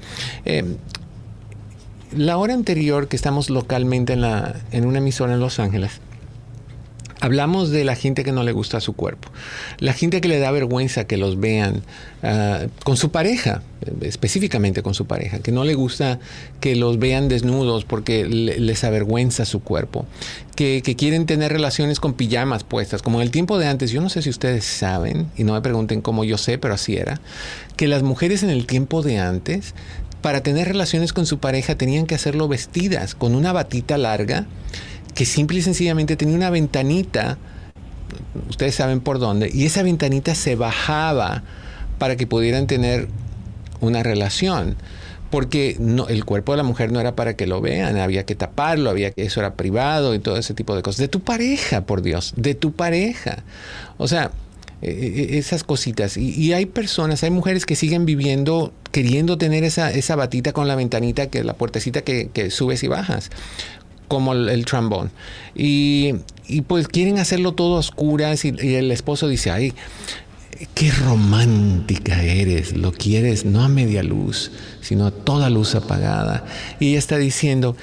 La hora anterior, que estamos localmente en una emisora en Los Ángeles, hablamos de la gente que no le gusta su cuerpo, la gente que le da vergüenza que los vean con su pareja, específicamente con su pareja, que no le gusta que los vean desnudos porque les avergüenza su cuerpo, que quieren tener relaciones con pijamas puestas, como en el tiempo de antes. Yo no sé si ustedes saben, y no me pregunten cómo yo sé, pero así era, que las mujeres en el tiempo de antes, para tener relaciones con su pareja, tenían que hacerlo vestidas con una batita larga que simple y sencillamente tenía una ventanita, ustedes saben por dónde, y esa ventanita se bajaba para que pudieran tener una relación, porque el cuerpo de la mujer no era para que lo vean, había que taparlo, eso era privado y todo ese tipo de cosas. De tu pareja, por Dios, de tu pareja. O sea, esas cositas. Y hay mujeres que siguen viviendo queriendo tener esa batita con la ventanita, la puertecita que subes y bajas, como el trombón. Y pues quieren hacerlo todo a oscuras, y el esposo dice, ay, qué romántica eres, lo quieres no a media luz, sino a toda luz apagada. Y ella está diciendo,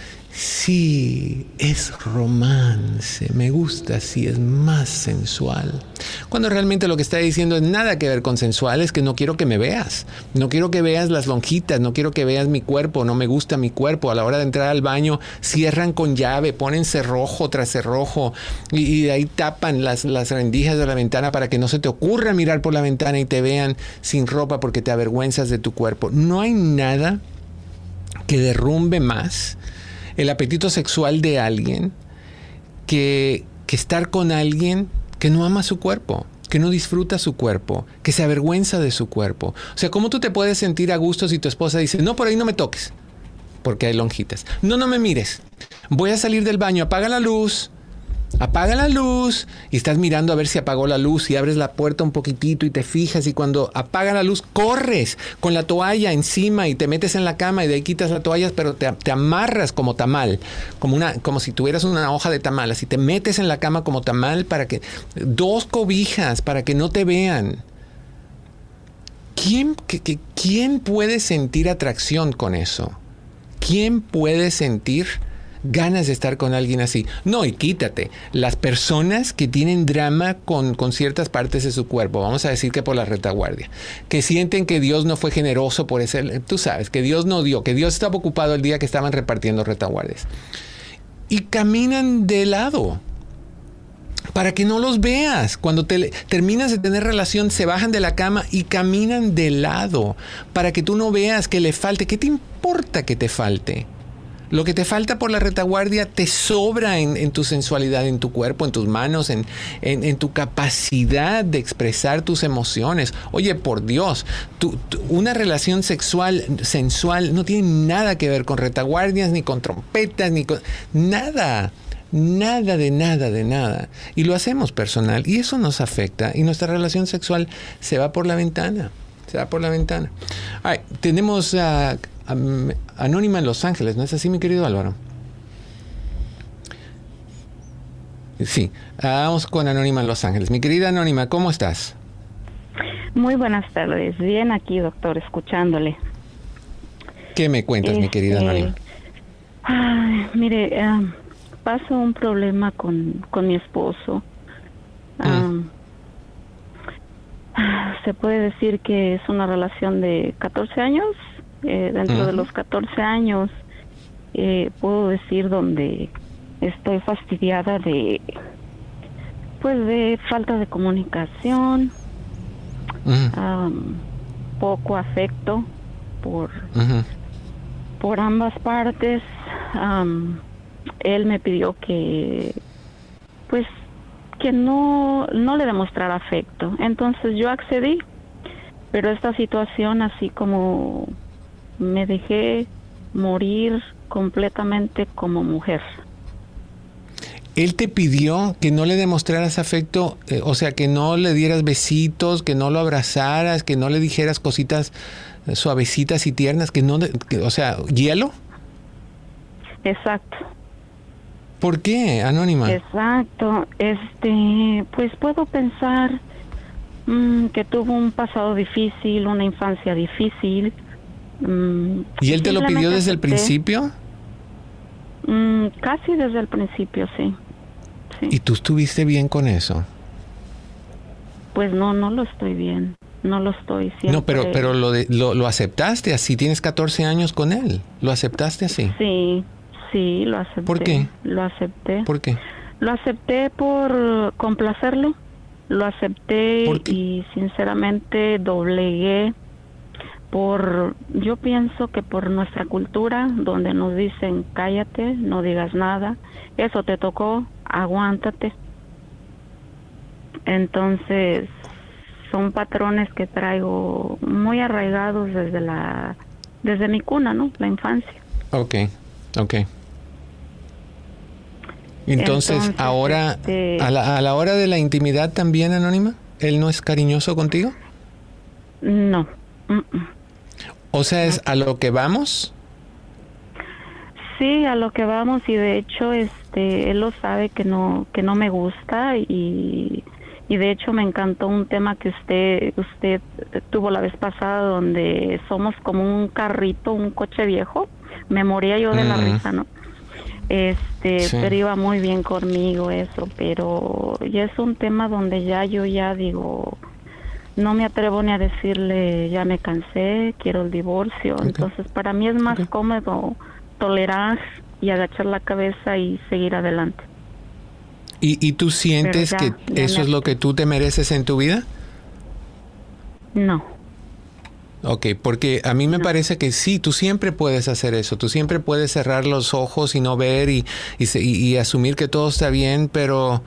sí, es romance, me gusta así, es más sensual. Cuando realmente lo que está diciendo es nada que ver con sensual, es que no quiero que me veas. No quiero que veas las lonjitas, no quiero que veas mi cuerpo, no me gusta mi cuerpo. A la hora de entrar al baño, cierran con llave, ponen cerrojo tras cerrojo, y de ahí tapan las rendijas de la ventana para que no se te ocurra mirar por la ventana y te vean sin ropa porque te avergüenzas de tu cuerpo. No hay nada que derrumbe más el apetito sexual de alguien que estar con alguien que no ama su cuerpo, que no disfruta su cuerpo, que se avergüenza de su cuerpo. O sea, ¿cómo tú te puedes sentir a gusto si tu esposa dice, no, por ahí no me toques, porque hay lonjitas? No me mires. Voy a salir del baño, apaga la luz, y estás mirando a ver si apagó la luz, y abres la puerta un poquitito y te fijas, y cuando apaga la luz corres con la toalla encima y te metes en la cama, y de ahí quitas la toalla, pero te amarras como tamal, como si tuvieras una hoja de tamal, así te metes en la cama como tamal, para que 2 cobijas para que no te vean. ¿Quién puede sentir atracción con eso? ¿Quién puede sentir ganas de estar con alguien así? No, y quítate. Las personas que tienen drama con ciertas partes de su cuerpo, vamos a decir que por la retaguardia, que sienten que Dios no fue generoso por ese, tú sabes, que Dios no dio, que Dios estaba ocupado el día que estaban repartiendo retaguardias, y caminan de lado para que no los veas. Cuando terminas de tener relación, se bajan de la cama y caminan de lado para que tú no veas que le falte. ¿Qué te importa que te falte? Lo que te falta por la retaguardia te sobra en tu sensualidad, en tu cuerpo, en tus manos, en tu capacidad de expresar tus emociones. Oye, por Dios, una relación sensual no tiene nada que ver con retaguardias, ni con trompetas, ni con nada. Nada de nada. Y lo hacemos personal, y eso nos afecta, y nuestra relación sexual se va por la ventana. Ay, tenemos Anónima en Los Ángeles, ¿no es así, mi querido Álvaro? Sí, vamos con Anónima en Los Ángeles. Mi querida Anónima, ¿cómo estás? Muy buenas tardes. Bien aquí, doctor, escuchándole. ¿Qué me cuentas, mi querida Anónima? Mire, paso un problema con mi esposo. Se puede decir que es una relación de 14 años. Dentro de los 14 años, puedo decir donde estoy fastidiada de falta de comunicación, poco afecto por ambas partes. Él me pidió que no le demostrara afecto, entonces yo accedí, pero esta situación, así como me dejé morir completamente como mujer. Él te pidió que no le demostraras afecto, o sea, que no le dieras besitos, que no lo abrazaras, que no le dijeras cositas suavecitas y tiernas, o sea, hielo. Exacto. ¿Por qué, Anónima? Exacto. Pues puedo pensar que tuvo un pasado difícil, una infancia difícil. ¿Y él te lo pidió desde el principio? Casi desde el principio, sí. ¿Y tú estuviste bien con eso? Pues no lo estoy bien. No lo estoy. Siempre... No, pero lo aceptaste así. Tienes 14 años con él. ¿Lo aceptaste así? Sí, lo acepté. ¿Por qué? Lo acepté. ¿Por qué? Lo acepté por complacerlo. Lo acepté y sinceramente doblegué yo pienso que por nuestra cultura, donde nos dicen cállate, no digas nada, eso te tocó, aguántate. Entonces, son patrones que traigo muy arraigados desde mi cuna, ¿no? La infancia. Ok. Entonces ahora, a la hora de la intimidad también, Anónima, ¿él no es cariñoso contigo? No. O sea, ¿es a lo que vamos? Sí, a lo que vamos, y de hecho él lo sabe que no me gusta, y de hecho me encantó un tema que usted tuvo la vez pasada, donde somos como un carrito, un coche viejo. Me moría yo de la risa, ¿no? Sí. Pero iba muy bien conmigo eso, pero ya es un tema donde yo digo, no me atrevo ni a decirle, ya me cansé, quiero el divorcio. Okay. Entonces, para mí es más cómodo tolerar y agachar la cabeza y seguir adelante. ¿Y tú sientes que eso es lo que tú te mereces en tu vida? No. Ok, porque a mí me parece que sí, tú siempre puedes hacer eso, tú siempre puedes cerrar los ojos y no ver y asumir que todo está bien, pero,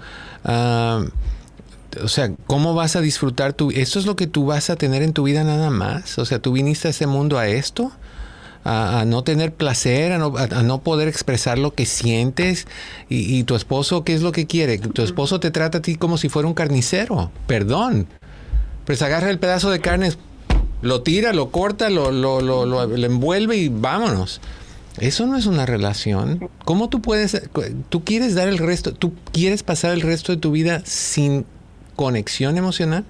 o sea, ¿cómo vas a disfrutar esto es lo que tú vas a tener en tu vida nada más? O sea, tú viniste a este mundo a esto, a no tener placer, a no poder expresar lo que sientes, y tu esposo, ¿qué es lo que quiere? Tu esposo te trata a ti como si fuera un carnicero, perdón, pues agarra el pedazo de carne, lo tira, lo corta, lo envuelve y vámonos. Eso no es una relación. ¿Cómo tú quieres dar tú quieres pasar el resto de tu vida sin conexión emocional?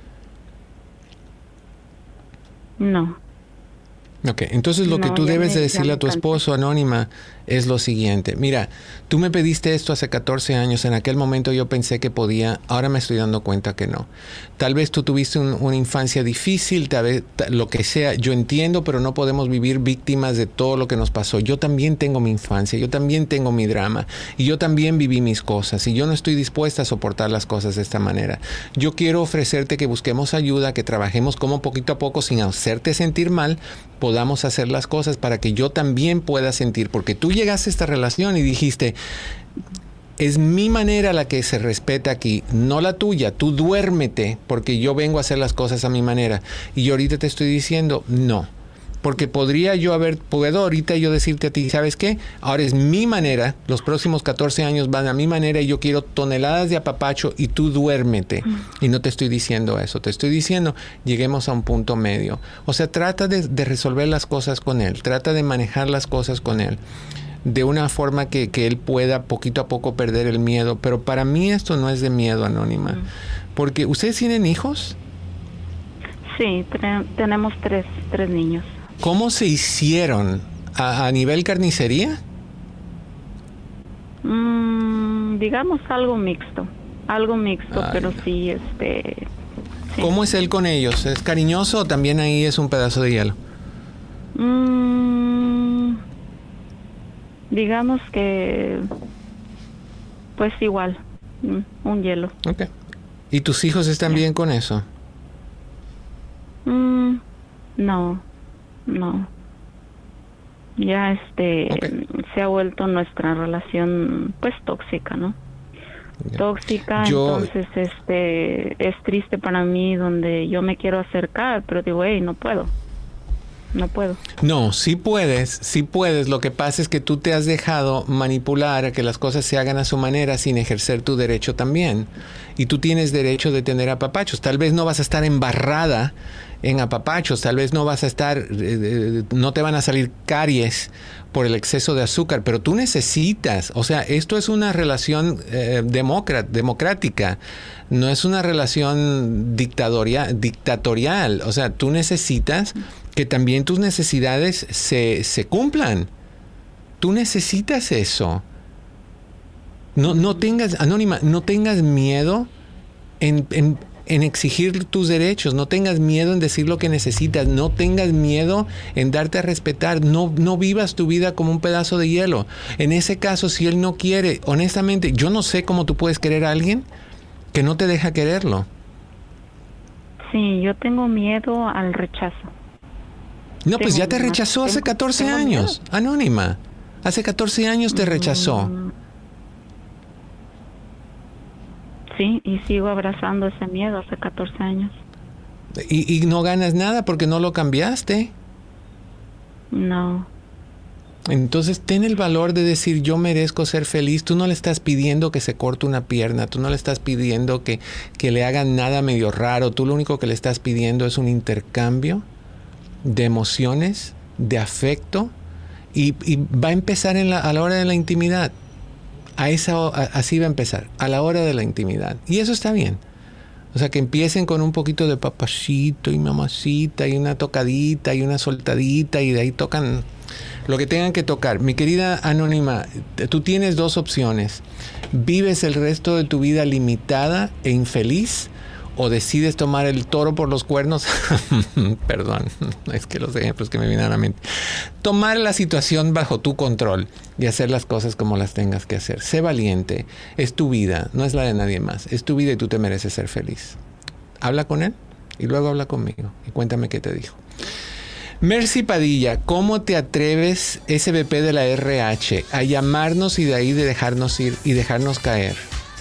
No. Ok, entonces lo que tú debes de decirle a tu esposo, Anónima, es lo siguiente. Mira, tú me pediste esto hace 14 años, en aquel momento yo pensé que podía, ahora me estoy dando cuenta que no. Tal vez tú tuviste una infancia difícil, tal vez lo que sea, yo entiendo, pero no podemos vivir víctimas de todo lo que nos pasó. Yo también tengo mi infancia, yo también tengo mi drama, y yo también viví mis cosas, y yo no estoy dispuesta a soportar las cosas de esta manera. Yo quiero ofrecerte que busquemos ayuda, que trabajemos como poquito a poco, sin hacerte sentir mal, podamos hacer las cosas para que yo también pueda sentir, porque tú llegaste a esta relación y dijiste, es mi manera la que se respeta aquí, no la tuya, tú duérmete, porque yo vengo a hacer las cosas a mi manera. Y yo ahorita te estoy diciendo, no, porque puedo ahorita yo decirte a ti, ¿sabes qué? Ahora es mi manera, los próximos 14 años van a mi manera y yo quiero toneladas de apapacho y tú duérmete. Y no te estoy diciendo eso, te estoy diciendo, lleguemos a un punto medio. O sea, trata de resolver las cosas con él, trata de manejar las cosas con él, de una forma que él pueda poquito a poco perder el miedo. Pero para mí esto no es de miedo, Anónima. Porque, ¿ustedes tienen hijos? Sí, tenemos tres niños. ¿Cómo se hicieron? ¿A nivel carnicería? Digamos algo mixto, pero sí, sí. ¿Cómo es él con ellos? ¿Es cariñoso o también ahí es un pedazo de hielo? Digamos que, pues igual, un hielo. Okay. ¿Y tus hijos están bien con eso? No. Ya se ha vuelto nuestra relación pues tóxica, ¿no? Tóxica, entonces es triste para mí donde yo me quiero acercar, pero digo, no puedo. No, sí puedes. Lo que pasa es que tú te has dejado manipular a que las cosas se hagan a su manera sin ejercer tu derecho también. Y tú tienes derecho de tener apapachos. Tal vez no vas a estar embarrada en apapachos, tal vez no vas a estar, no te van a salir caries por el exceso de azúcar, pero tú necesitas, o sea, esto es una relación democrática, no es una relación dictatorial, o sea, tú necesitas que también tus necesidades se cumplan. Tú necesitas eso. No tengas, Anónima, no tengas miedo en exigir tus derechos, no tengas miedo en decir lo que necesitas, no tengas miedo en darte a respetar, no vivas tu vida como un pedazo de hielo. En ese caso, si él no quiere, honestamente, yo no sé cómo tú puedes querer a alguien que no te deja quererlo. Sí, yo tengo miedo al rechazo. No, pues ya te rechazó hace 14 años, miedo. Anónima. Hace 14 años te rechazó. Sí, y sigo abrazando ese miedo hace 14 años. ¿Y no ganas nada porque no lo cambiaste? No. Entonces ten el valor de decir yo merezco ser feliz. Tú no le estás pidiendo que se corte una pierna, tú no le estás pidiendo que le hagan nada medio raro. Tú lo único que le estás pidiendo es un intercambio de emociones, de afecto, y va a empezar a la hora de la intimidad. Así va a empezar, a la hora de la intimidad. Y eso está bien. O sea, que empiecen con un poquito de papachito y mamacita y una tocadita y una soltadita y de ahí tocan lo que tengan que tocar. Mi querida Anónima, tú tienes dos opciones. ¿Vives el resto de tu vida limitada e infeliz o decides tomar el toro por los cuernos? Perdón, es que los ejemplos que me vienen a la mente. Tomar la situación bajo tu control y hacer las cosas como las tengas que hacer. Sé valiente, es tu vida, no es la de nadie más. Es tu vida y tú te mereces ser feliz. Habla con él y luego habla conmigo y cuéntame qué te dijo. Mercy Padilla, ¿cómo te atreves, SVP de la RH, a llamarnos y de ahí de dejarnos ir y dejarnos caer?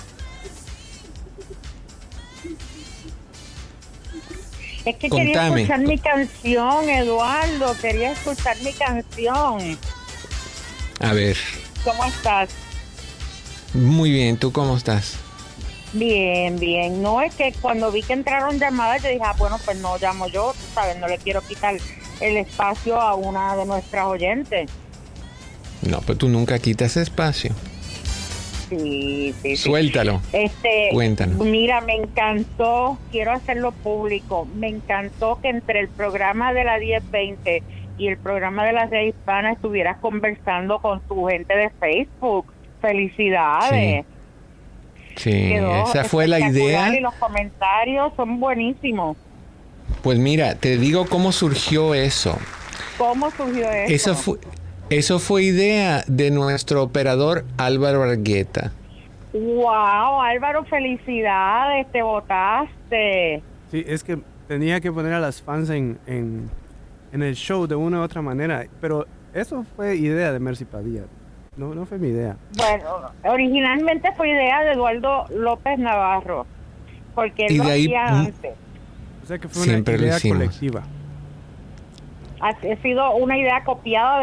Es que quería escuchar mi canción, Eduardo. Quería escuchar mi canción. A ver. ¿Cómo estás? Muy bien. ¿Tú cómo estás? Bien, bien. No, es que cuando vi que entraron llamadas, yo dije, bueno, pues no llamo yo, ¿sabes? No le quiero quitar el espacio a una de nuestras oyentes. No, pero tú nunca quitas espacio. Sí. Suéltalo. Cuéntanos. Mira, me encantó, quiero hacerlo público, me encantó que entre el programa de la 1020 y el programa de la Red Hispana estuvieras conversando con tu gente de Facebook. Felicidades. Sí, esa fue la idea. Y los comentarios son buenísimos. Pues mira, te digo cómo surgió eso. ¿Cómo surgió eso? Eso fue idea de nuestro operador Álvaro Argueta. ¡Wow! Álvaro, felicidades, te votaste. Sí, es que tenía que poner a las fans en el show de una u otra manera, pero eso fue idea de Mercy Padilla. No fue mi idea. Bueno, originalmente fue idea de Eduardo López Navarro, porque él lo hacía antes. O sea que fue una idea colectiva. Ha sido una idea copiada.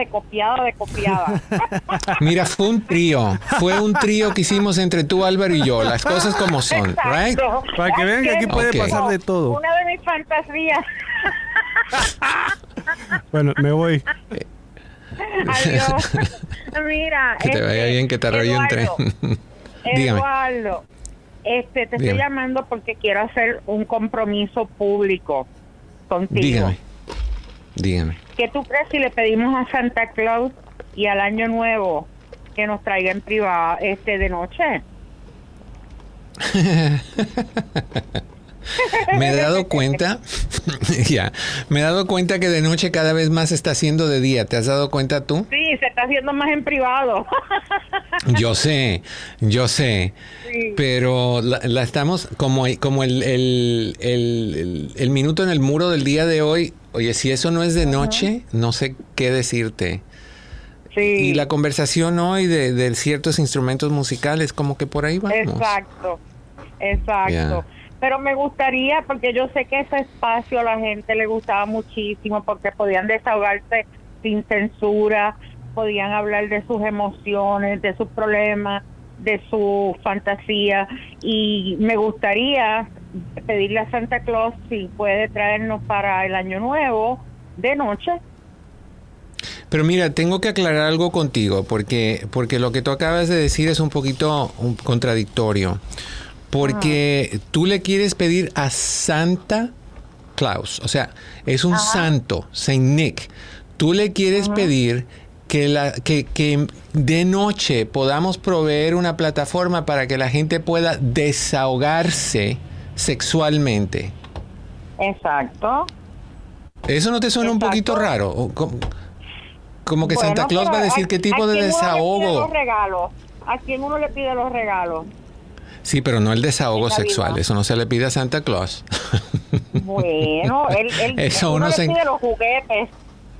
Mira, fue un trío que hicimos entre tú, Álvaro y yo, las cosas como son, ¿right? Para que vean que aquí puede pasar de todo. Una de mis fantasías. Bueno, me voy. Adiós. Mira, que te vaya bien, que te arrolle un tren. Dígame. Eduardo, te estoy llamando porque quiero hacer un compromiso público. contigo. Dígame. ¿Qué tú crees si le pedimos a Santa Claus y al Año Nuevo que nos traiga en privado de noche? Me he dado cuenta, me he dado cuenta que de noche cada vez más se está haciendo de día. ¿Te has dado cuenta tú? Sí, se está haciendo más en privado. Yo sé, sí. Pero la estamos como el minuto en el muro del día de hoy. Oye, si eso no es de noche, no sé qué decirte. Sí. Y la conversación hoy de ciertos instrumentos musicales, como que por ahí vamos. Exacto. Yeah. Pero me gustaría, porque yo sé que ese espacio a la gente le gustaba muchísimo, porque podían desahogarse sin censura, podían hablar de sus emociones, de sus problemas, de su fantasía, y me gustaría pedirle a Santa Claus si puede traernos para el Año Nuevo de noche. Pero mira, tengo que aclarar algo contigo, porque lo que tú acabas de decir es un poquito contradictorio. Porque tú le quieres pedir a Santa Claus, o sea, es un santo, Saint Nick. Tú le quieres pedir que de noche podamos proveer una plataforma para que la gente pueda desahogarse sexualmente. Exacto. ¿Eso no te suena un poquito raro? Como que Santa Claus va a decir qué tipo de desahogo. ¿A quién uno le pide los regalos? Sí, pero no el desahogo sexual. Eso no se le pide a Santa Claus. Bueno, eso uno le pide los juguetes.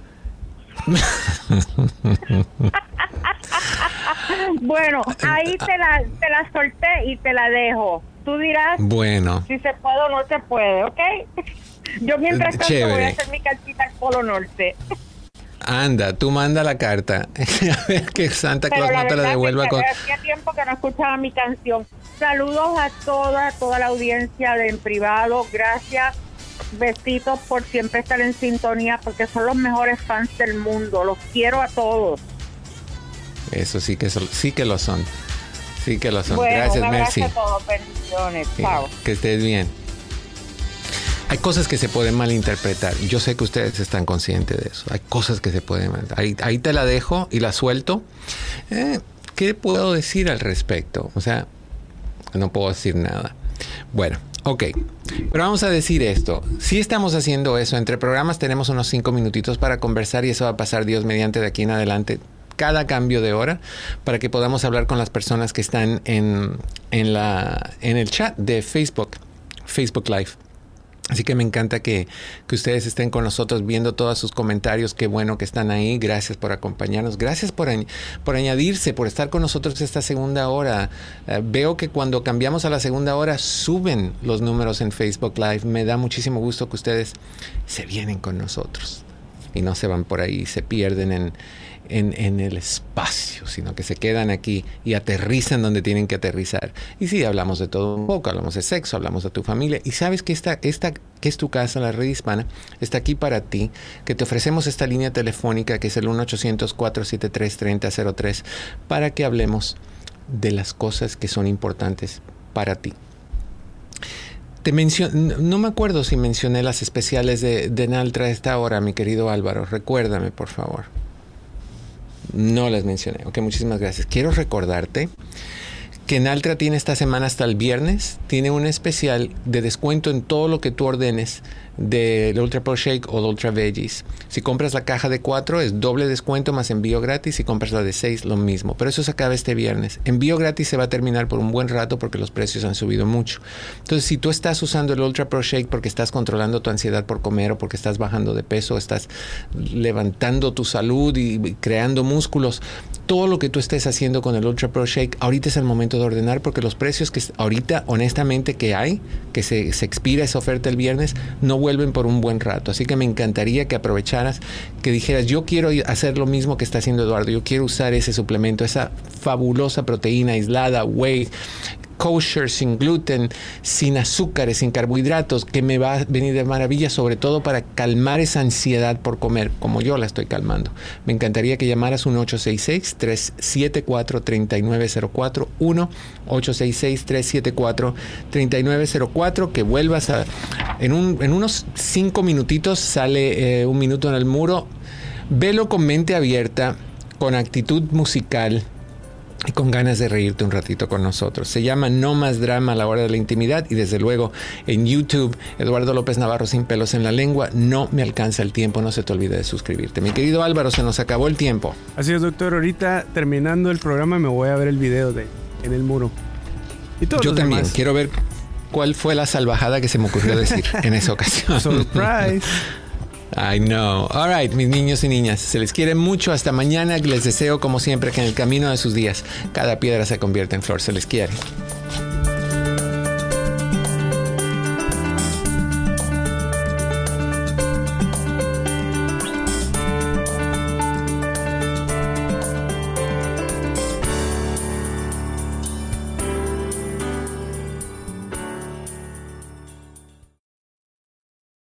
Bueno, ahí te la solté y te la dejo. Tú dirás si se puede o no se puede, ¿ok? Yo mientras tanto voy a hacer mi cartita al Polo Norte. Anda, tú manda la carta. A ver que Santa Claus no te la devuelva. Hacía tiempo que no escuchaba mi canción. Saludos a toda la audiencia de En Privado. Gracias, besitos por siempre estar en sintonía, porque son los mejores fans del mundo. Los quiero a todos. Eso sí que lo son. Sí que lo son. Bueno, gracias, Mercy. Un abrazo a todos. Bendiciones. Sí, chao. Que estés bien. Hay cosas que se pueden malinterpretar. Yo sé que ustedes están conscientes de eso. Hay cosas que se pueden malinterpretar. Ahí te la dejo y la suelto. ¿Qué puedo decir al respecto? O sea, no puedo decir nada. Bueno, ok. Pero vamos a decir esto. Si estamos haciendo eso, entre programas tenemos unos 5 minutitos para conversar y eso va a pasar Dios mediante de aquí en adelante. Cada cambio de hora para que podamos hablar con las personas que están en el chat de Facebook Live. Así que me encanta que ustedes estén con nosotros viendo todos sus comentarios. Qué bueno que están ahí. Gracias por acompañarnos. Gracias por añadirse, por estar con nosotros esta segunda hora. Veo que cuando cambiamos a la segunda hora suben los números en Facebook Live. Me da muchísimo gusto que ustedes se vienen con nosotros y no se van por ahí, se pierden en el espacio, sino que se quedan aquí y aterrizan donde tienen que aterrizar. Y sí, hablamos de todo un poco, hablamos de sexo, hablamos de tu familia. Y sabes que esta que es tu casa, la Red Hispana, está aquí para ti, que te ofrecemos esta línea telefónica que es el 1-800-473-3003 para que hablemos de las cosas que son importantes para ti. No me acuerdo si mencioné las especiales de Naltra a esta hora, mi querido Álvaro. Recuérdame, por favor. No las mencioné. Ok, muchísimas gracias. Quiero recordarte que Naltra tiene esta semana hasta el viernes, tiene un especial de descuento en todo lo que tú ordenes del Ultra Pro Shake o del Ultra Veggies. Si compras la caja de 4 es doble descuento más envío gratis. Si compras la de 6 lo mismo, pero eso se acaba este viernes. Envío gratis se va a terminar por un buen rato porque los precios han subido mucho. Entonces, si tú estás usando el Ultra Pro Shake porque estás controlando tu ansiedad por comer o porque estás bajando de peso, estás levantando tu salud y creando músculos, todo lo que tú estés haciendo con el Ultra Pro Shake, ahorita es el momento de ordenar porque los precios que ahorita honestamente que se expira esa oferta el viernes, no vuelven por un buen rato. Así que me encantaría que aprovecharas, que dijeras, yo quiero hacer lo mismo que está haciendo Eduardo, yo quiero usar ese suplemento, esa fabulosa proteína aislada, whey, kosher, sin gluten, sin azúcares, sin carbohidratos, que me va a venir de maravilla, sobre todo para calmar esa ansiedad por comer, como yo la estoy calmando. Me encantaría que llamaras 1-866-374-3904, 1-866-374-3904, que vuelvas a... En unos 5 minutitos sale Un Minuto en el Muro. Velo con mente abierta, con actitud musical y con ganas de reírte un ratito con nosotros. Se llama No Más Drama a la Hora de la Intimidad, y desde luego en YouTube, Eduardo López Navarro Sin Pelos en la Lengua. No me alcanza el tiempo, no se te olvide de suscribirte. Mi querido Álvaro, se nos acabó el tiempo. Así es, doctor. Ahorita, terminando el programa, me voy a ver el video de En el Muro. Y todos Yo los también demás. quiero ver cuál fue la salvajada que se me ocurrió decir en esa ocasión. Surprise. I know. All right, mis niños y niñas, se les quiere mucho. Hasta mañana. Les deseo, como siempre, que en el camino de sus días cada piedra se convierta en flor. Se les quiere.